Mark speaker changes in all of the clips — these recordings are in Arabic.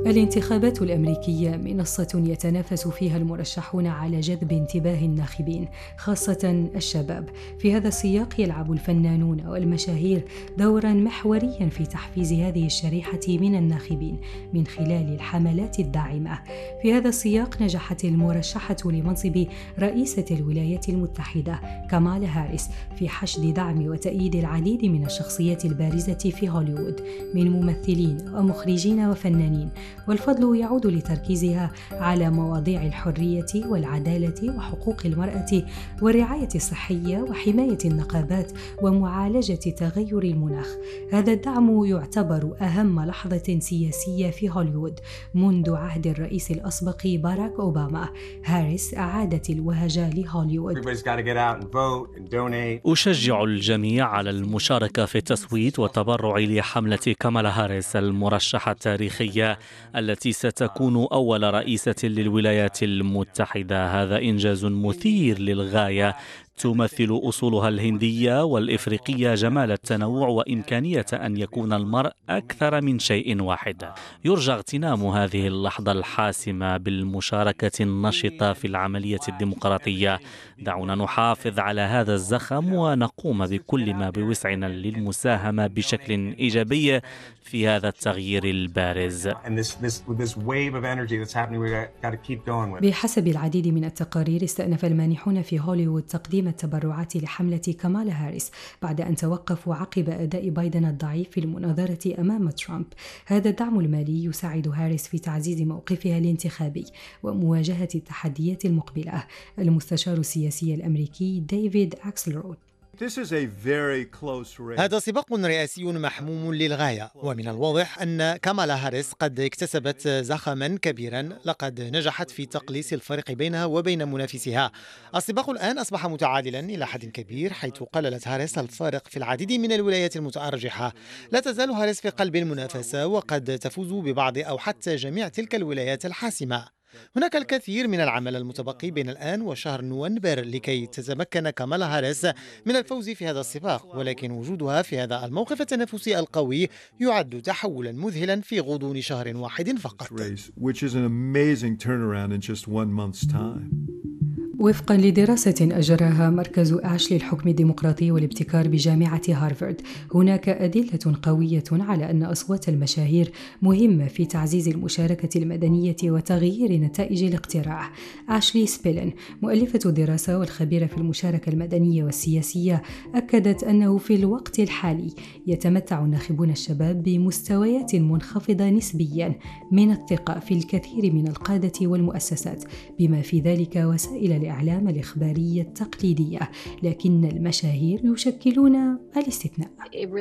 Speaker 1: الانتخابات الأمريكية منصة يتنافس فيها المرشحون على جذب انتباه الناخبين، خاصة الشباب. في هذا السياق يلعب الفنانون والمشاهير دورا محوريا في تحفيز هذه الشريحة من الناخبين من خلال الحملات الداعمة. في هذا السياق نجحت المرشحة لمنصب رئيسة الولايات المتحدة كامالا هاريس في حشد دعم وتأييد العديد من الشخصيات البارزة في هوليوود من ممثلين ومخرجين وفنانين، والفضل يعود لتركيزها على مواضيع الحرية والعدالة وحقوق المرأة والرعاية الصحية وحماية النقابات ومعالجة تغير المناخ. هذا الدعم يعتبر أهم لحظة سياسية في هوليوود منذ عهد الرئيس الأسبق باراك أوباما. هاريس أعادت الوهجة لهوليوود.
Speaker 2: أشجع الجميع على المشاركة في التصويت والتبرع لحملة كامالا هاريس المرشحة التاريخية التي ستكون أول رئيسة للولايات المتحدة. هذا إنجاز مثير للغاية، تمثل أصولها الهندية والإفريقية جمال التنوع وإمكانية أن يكون المرء أكثر من شيء واحد. يرجى اغتنام هذه اللحظة الحاسمة بالمشاركة النشطة في العملية الديمقراطية. دعونا نحافظ على هذا الزخم ونقوم بكل ما بوسعنا للمساهمة بشكل إيجابي في هذا التغيير البارز.
Speaker 1: بحسب العديد من التقارير، استأنف المانحون في هوليوود تقديم التبرعات لحملة كامالا هاريس بعد أن توقفوا عقب أداء بايدن الضعيف في المناظرة أمام ترامب. هذا الدعم المالي يساعد هاريس في تعزيز موقفها الانتخابي ومواجهة التحديات المقبلة. المستشار السياسي الأمريكي ديفيد أكسلرود:
Speaker 3: هذا سباق رئاسي محموم للغاية، ومن الواضح أن كامالا هاريس قد اكتسبت زخما كبيرا لقد نجحت في تقليص الفرق بينها وبين منافسها. السباق الآن أصبح متعادلا إلى حد كبير، حيث قللت هاريس الفارق في العديد من الولايات المتأرجحة. لا تزال هاريس في قلب المنافسة وقد تفوز ببعض أو حتى جميع تلك الولايات الحاسمة. هناك الكثير من العمل المتبقي بين الآن وشهر نوفمبر لكي تتمكن كامالا هاريس من الفوز في هذا السباق، ولكن وجودها في هذا الموقف التنافسي القوي يعد تحولا مذهلا في غضون شهر واحد فقط.
Speaker 1: وفقا لدراسة أجراها مركز أشلي للحكم الديمقراطي والابتكار بجامعة هارفارد، هناك أدلة قوية على أن أصوات المشاهير مهمة في تعزيز المشاركة المدنية وتغيير نتائج الاقتراع. أشلي سبيلن مؤلفة الدراسة والخبيرة في المشاركة المدنية والسياسية أكدت أنه في الوقت الحالي يتمتع الناخبون الشباب بمستويات منخفضة نسبيا من الثقة في الكثير من القادة والمؤسسات، بما في ذلك وسائل الإعلام الإخبارية التقليدية، لكن المشاهير يشكلون الاستثناء.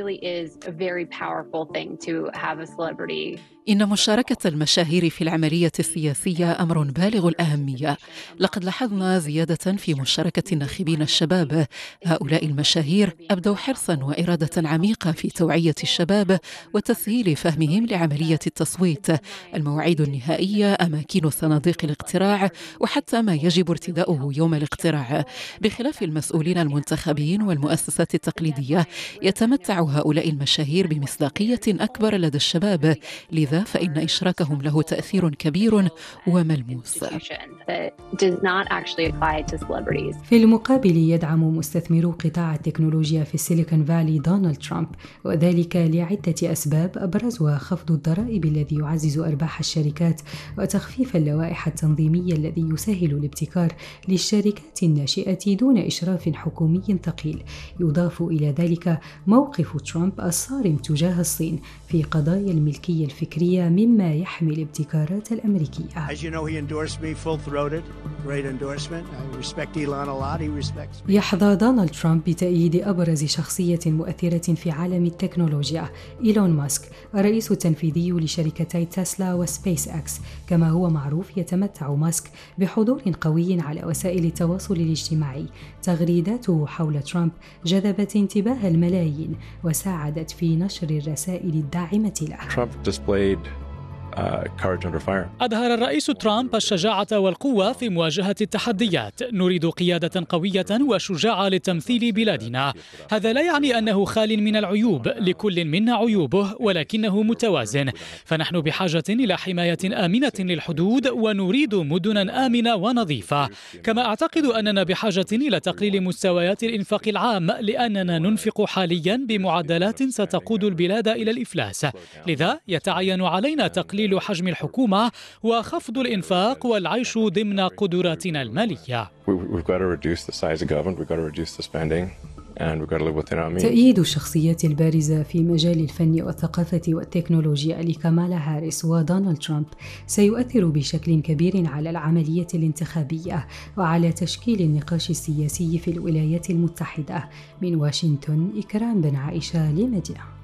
Speaker 4: إن مشاركة المشاهير في العملية السياسية أمر بالغ الأهمية. لقد لاحظنا زيادة في مشاركة الناخبين الشباب. هؤلاء المشاهير أبدوا حرصا وإرادة عميقة في توعية الشباب وتسهيل فهمهم لعملية التصويت، المواعيد النهائية، أماكن صناديق الاقتراع، وحتى ما يجب ارتداؤه يوم الاقتراع. بخلاف المسؤولين المنتخبين والمؤسسات التقليدية، يتمتع هؤلاء المشاهير بمصداقية أكبر لدى الشباب، لذا فإن إشراكهم له تأثير كبير وملموس.
Speaker 1: في المقابل يدعم مستثمرو قطاع التكنولوجيا في السيليكون فالي دونالد ترامب، وذلك لعدة أسباب أبرزها خفض الضرائب الذي يعزز أرباح الشركات وتخفيف اللوائح التنظيمية الذي يسهل الابتكار للشركات الناشئة دون إشراف حكومي ثقيل. يضاف إلى ذلك موقف ترامب الصارم تجاه الصين في قضايا الملكية الفكرية مما يحمي الابتكارات الأمريكية. يحظى دونالد ترامب بتأييد أبرز شخصية مؤثرة في عالم التكنولوجيا، إيلون ماسك الرئيس التنفيذي لشركتي تسلا وسبيس أكس. كما هو معروف، يتمتع ماسك بحضور قوي على وسائل التواصل الاجتماعي. تغريداته حول ترامب جذبت انتباه الملايين وساعدت في نشر الرسائل الداعمة له.
Speaker 5: أظهر الرئيس ترامب الشجاعة والقوة في مواجهة التحديات. نريد قيادة قوية وشجاعة لتمثيل بلادنا. هذا لا يعني أنه خال من العيوب، لكل منا عيوبه، ولكنه متوازن. فنحن بحاجة إلى حماية آمنة للحدود، ونريد مدنا آمنة ونظيفة. كما أعتقد أننا بحاجة إلى تقليل مستويات الإنفاق العام، لأننا ننفق حاليا بمعدلات ستقود البلاد إلى الإفلاس. لذا يتعين علينا تقليل حجم الحكومة وخفض الإنفاق والعيش ضمن قدراتنا المالية.
Speaker 1: تأييد الشخصيات البارزة في مجال الفن والثقافة والتكنولوجيا لكامالا هاريس ودونالد ترامب سيؤثر بشكل كبير على العملية الانتخابية وعلى تشكيل النقاش السياسي في الولايات المتحدة. من واشنطن، إكرام بن عائشة لمدينة.